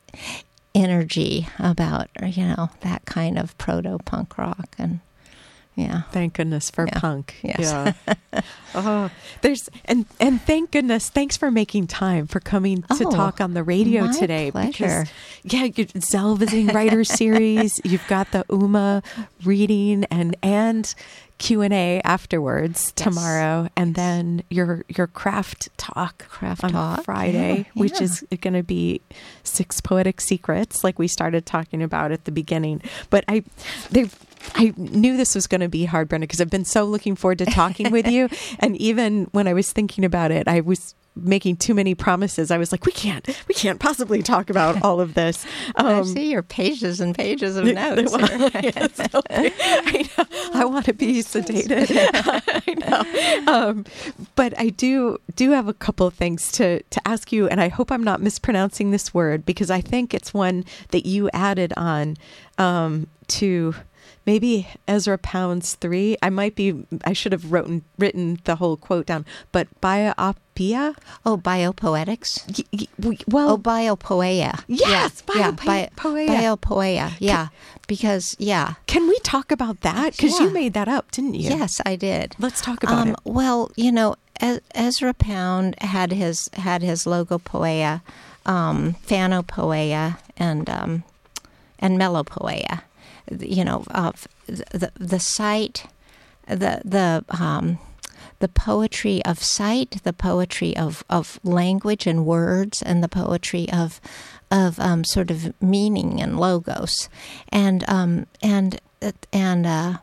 energy about, you know, that kind of proto-punk rock. And yeah. Thank goodness for yeah. punk. Yes. Yeah. oh, there's and and thank goodness. Thanks for making time for coming to oh, talk on the radio my today. Pleasure. Because yeah, your Zell Visiting Writers series. You've got the Uma reading and and Q and A afterwards yes. tomorrow, and then your your craft talk craft on talk. Friday, yeah, which yeah. is going to be six poetic secrets, like we started talking about at the beginning. But I, they. I knew this was going to be hard, Brenda, because I've been so looking forward to talking with you. And even when I was thinking about it, I was making too many promises. I was like, we can't, we can't possibly talk about all of this. Um, I see your pages and pages of notes. Well, yes, okay. I know. I want to be sedated. I know. Um, but I do do have a couple of things to, to ask you, and I hope I'm not mispronouncing this word, because I think it's one that you added on um, to... Maybe Ezra Pound's three. I might be, I should have written, written the whole quote down, but biopoeia? Oh, biopoetics? Y- y- well, oh, biopoeia. Yes, yeah, biopoeia. Yeah, biopoeia, yeah. Can, because, yeah. Can we talk about that? Because yeah. you made that up, didn't you? Yes, I did. Let's talk about um, it. Well, you know, Ezra Pound had his, had his logopoeia, um, phanopoeia, and, um, and melopoeia. You know, uh, the the sight, the the um, the poetry of sight, the poetry of, of language and words, and the poetry of of um, sort of meaning and logos, and um, and and uh,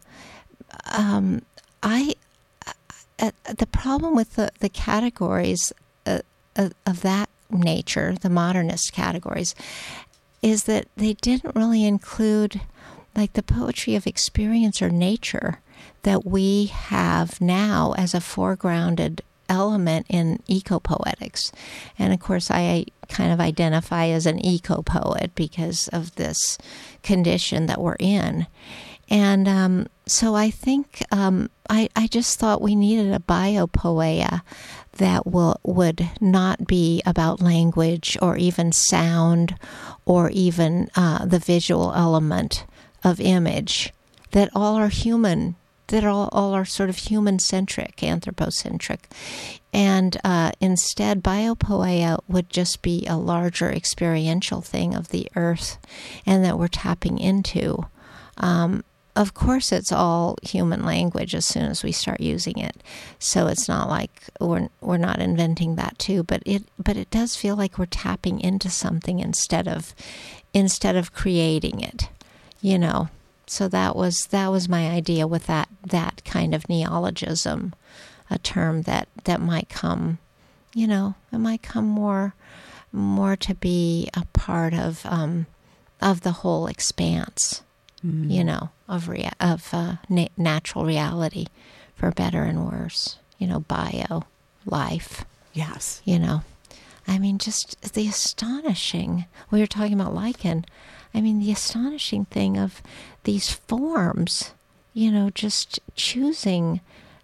um, I uh, the problem with the the categories uh, of that nature, the modernist categories, is that they didn't really include like the poetry of experience or nature that we have now as a foregrounded element in eco-poetics. And of course, I kind of identify as an eco-poet because of this condition that we're in. And um, so I think um, I, I just thought we needed a biopoeia that will, would not be about language or even sound or even uh, the visual element of image that all are human, that all, all are sort of human-centric, anthropocentric. And uh, instead, biopoeia would just be a larger experiential thing of the earth and that we're tapping into. Um, of course, it's all human language as soon as we start using it. So it's not like we're we're not inventing that too, but it but it does feel like we're tapping into something instead of instead of creating it, you know. So that was that was my idea with that that kind of neologism, a term that, that might come, you know, it might come more more to be a part of um, of the whole expanse, mm. you know, of rea- of uh, na- natural reality, for better and worse. You know, bio, life. Yes. You know, I mean, just the astonishing. We were talking about lichen. I mean, the astonishing thing of these forms, you know, just choosing,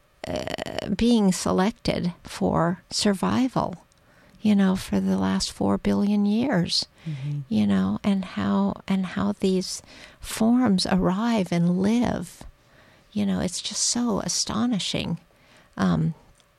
uh, being selected for survival, you know, for the last four billion years, mm-hmm. you know, and how, and how these forms arrive and live, you know, it's just so astonishing. Um,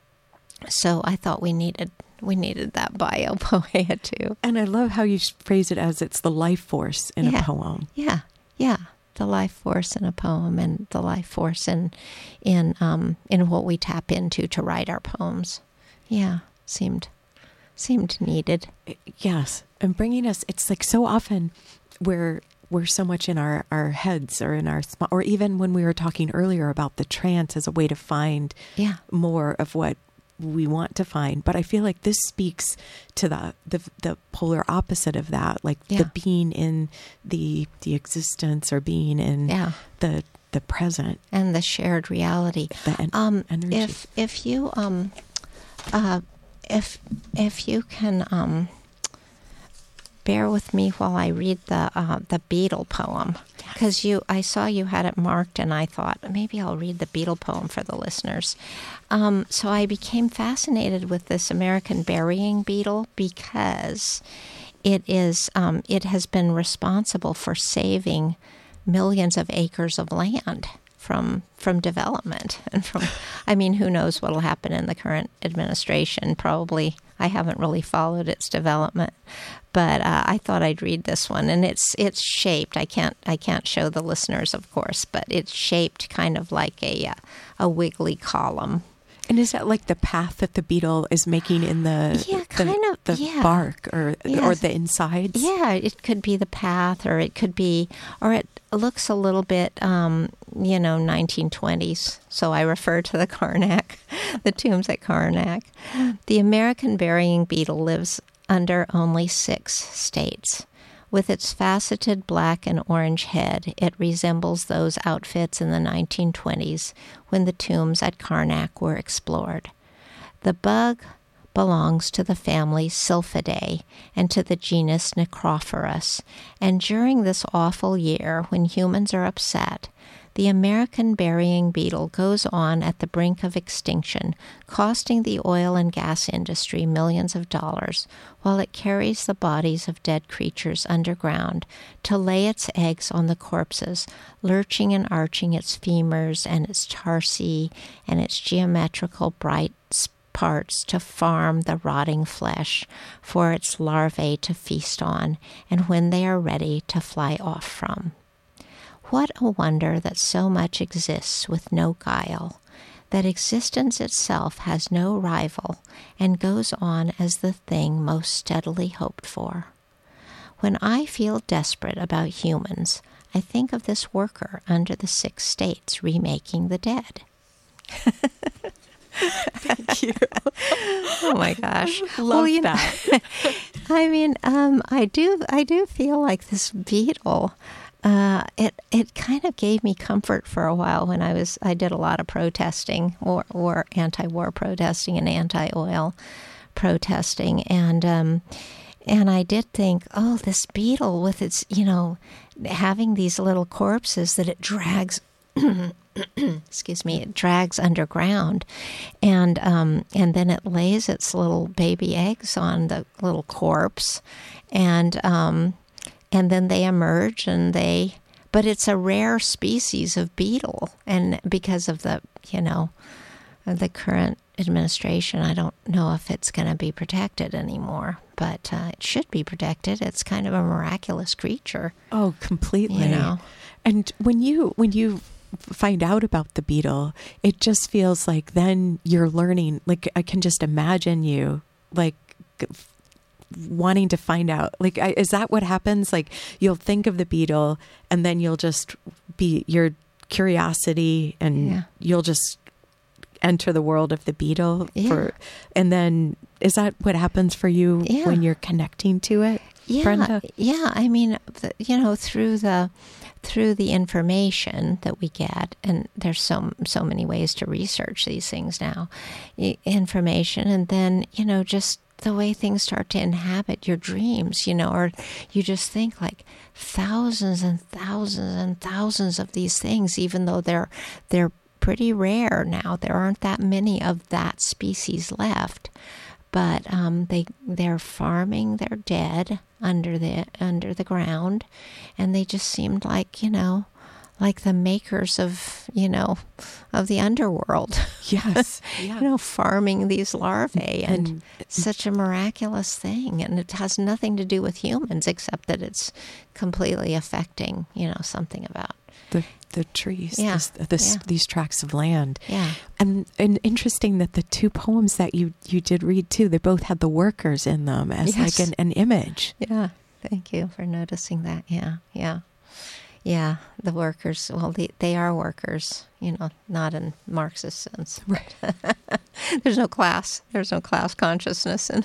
so I thought we needed We needed that biopoeia too. And I love how you phrase it as it's the life force in yeah. a poem. Yeah, yeah. The life force in a poem and the life force in in um, in what we tap into to write our poems. Yeah, seemed seemed needed. Yes, and bringing us, it's like so often we're, we're so much in our, our heads or in our, or even when we were talking earlier about the trance as a way to find yeah. more of what we want to find. But I feel like this speaks to the the, the polar opposite of that, like yeah. the being in the the existence or being in yeah. the the present and the shared reality. The en- um, energy. If if you um, uh, if if you can um, bear with me while I read the uh, the Beetle poem, because you I saw you had it marked, and I thought maybe I'll read the Beetle poem for the listeners. Um, so I became fascinated with this American burying beetle because it is um, it has been responsible for saving millions of acres of land from from development and from. I mean, who knows what will happen in the current administration? Probably I haven't really followed its development, but uh, I thought I'd read this one, and it's it's shaped. I can't I can't show the listeners, of course, but it's shaped kind of like a a wiggly column. And is that like the path that the beetle is making in the yeah, the, kind of the yeah. bark or yes. or the insides? Yeah, it could be the path, or it could be, or it looks a little bit, um, you know, nineteen twenties. So I refer to the Karnak, the tombs at Karnak. The American burying beetle lives under only six states. With its faceted black and orange head, it resembles those outfits in the nineteen twenties when the tombs at Karnak were explored. The bug belongs to the family Sylphidae and to the genus Necrophorus, and during this awful year when humans are upset, the American burying beetle goes on at the brink of extinction, costing the oil and gas industry millions of dollars, while it carries the bodies of dead creatures underground to lay its eggs on the corpses, lurching and arching its femurs and its tarsi and its geometrical bright parts to farm the rotting flesh for its larvae to feast on, and when they are ready to fly off from. What a wonder that so much exists with no guile, that existence itself has no rival and goes on as the thing most steadily hoped for. When I feel desperate about humans, I think of this worker under the six states remaking the dead. Thank you. Oh my gosh, love well, you that. Know, I mean, um, I do, I do feel like this beetle. Uh, it it kind of gave me comfort for a while when I was I did a lot of protesting, or or anti-war protesting and anti-oil protesting, and um, and I did think, oh, this beetle with its, you know, having these little corpses that it drags. excuse me, it drags underground, and um, and then it lays its little baby eggs on the little corpse, and um, and then they emerge and they but it's a rare species of beetle, and because of the, you know, the current administration, I don't know if it's going to be protected anymore, but uh, it should be protected. It's kind of a miraculous creature. Oh, completely. You know? And when you when you find out about the beetle, it just feels like then you're learning. Like I can just imagine you like wanting to find out. Like, I, is that what happens? Like you'll think of the beetle, and then you'll just be your curiosity, and Yeah. you'll just enter the world of the beetle. Yeah. For, and then is that what happens for you Yeah. when you're connecting to it, Yeah, Brenda? yeah. I mean, the, you know, through the through the information that we get, and there's so so many ways to research these things now, I- information, and then you know, just the way things start to inhabit your dreams, you know, or you just think like thousands and thousands and thousands of these things, even though they're they're pretty rare now. There aren't that many of that species left. But um, they they're farming their dead under the under the ground, and they just seemed like, you know, like the makers of, you know, of the underworld. Yes. Yeah. You know, farming these larvae, and, And- it's such a miraculous thing, and it has nothing to do with humans except that it's completely affecting, you know, something about. The the trees, Yeah, this, this, yeah. these tracts of land. Yeah. And and interesting that the two poems that you, you did read too, they both had the workers in them as Yes. like an, an image. Yeah, thank you for noticing that. Yeah, yeah. Yeah, the workers, well, they, they are workers, you know, not in Marxist sense. Right. There's no class. There's no class consciousness in,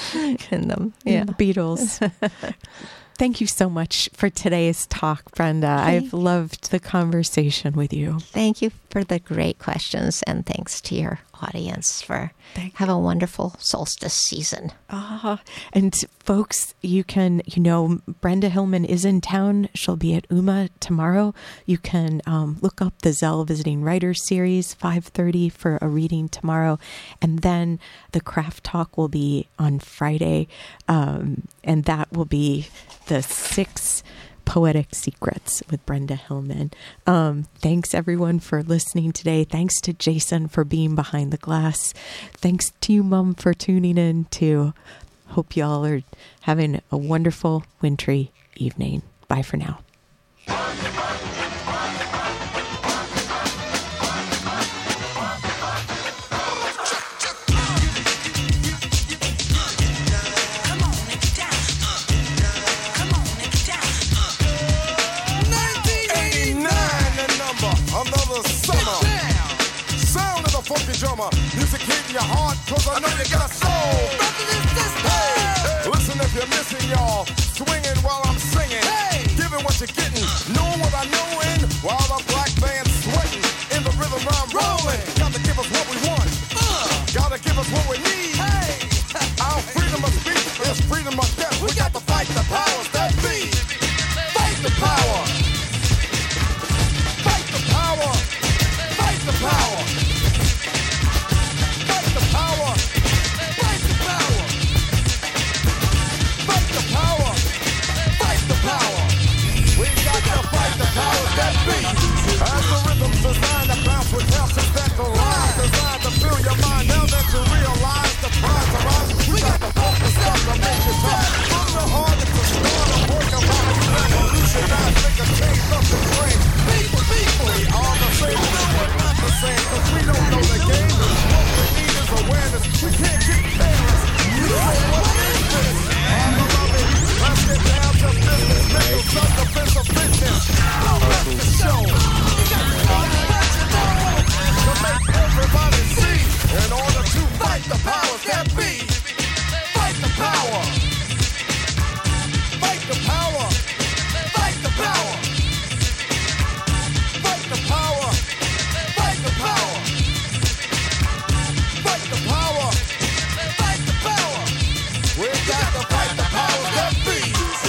in them. Yeah. The Beatles. Thank you so much for today's talk, Brenda. Thank I've loved the conversation with you. Thank you for the great questions, and thanks to your audience for Thank have a wonderful solstice season. Ah, and folks, you can, you know, Brenda Hillman is in town. She'll be at U M A tomorrow. You can um, look up the Zell Visiting Writers Series, five thirty for a reading tomorrow. And then the Craft Talk will be on Friday. Um, and that will be the six Poetic Secrets with Brenda Hillman. Um, thanks everyone for listening today. Thanks to Jason for being behind the glass. Thanks to you, Mom, for tuning in too. Hope y'all are having a wonderful wintry evening. Bye for now. Funky drummer, music hitting your heart, cause I know you got a soul. Hey, listen if you're missing, y'all. Swinging while I'm singing, hey, giving what you're getting, knowing what I know in, while the black band's sweating, in the rhythm I'm rolling. Gotta give us what we want, uh, gotta give us what we need. Hey, our freedom of speech is freedom of death. We got to fight the powers that be. Fight the power. Fight the power. Fight the power. As the rhythm's designed to bounce with houses that collide, designed to fill your mind now that you realize the prize of us. We got the focus up to make it tough. From the heart it's the start of working while we revolutionize, make a change up the brain. People, people, we are the same, no we're not the same, cause we don't know the game. What we need is awareness, we can't get careless. You say what is this? I'm a love it, let's get down to business, mental self-defense of business. I'll let the show. To make everybody see, in order to fight the powers that be. Fight the power. Fight the power. Fight the power. Fight the power. Fight the power. Fight the power. Fight the power. We got to fight the powers that be.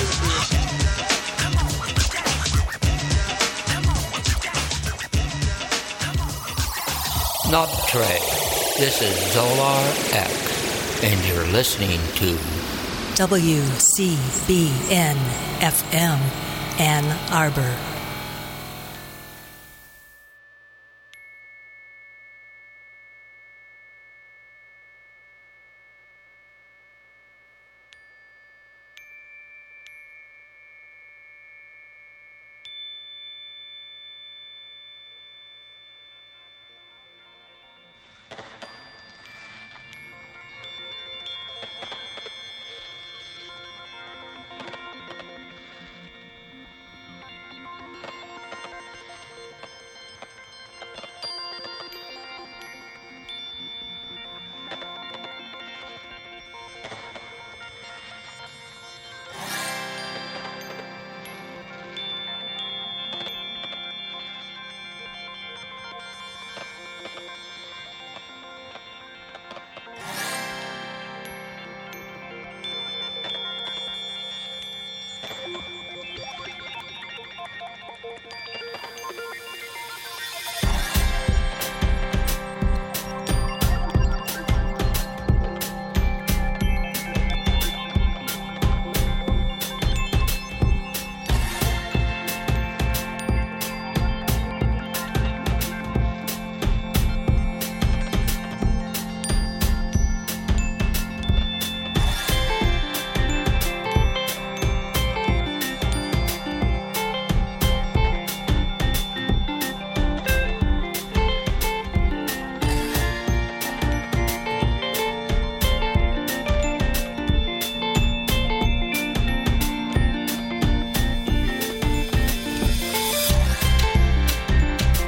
Not Trey. This is Zolar X, and you're listening to W C B N F M, Ann Arbor.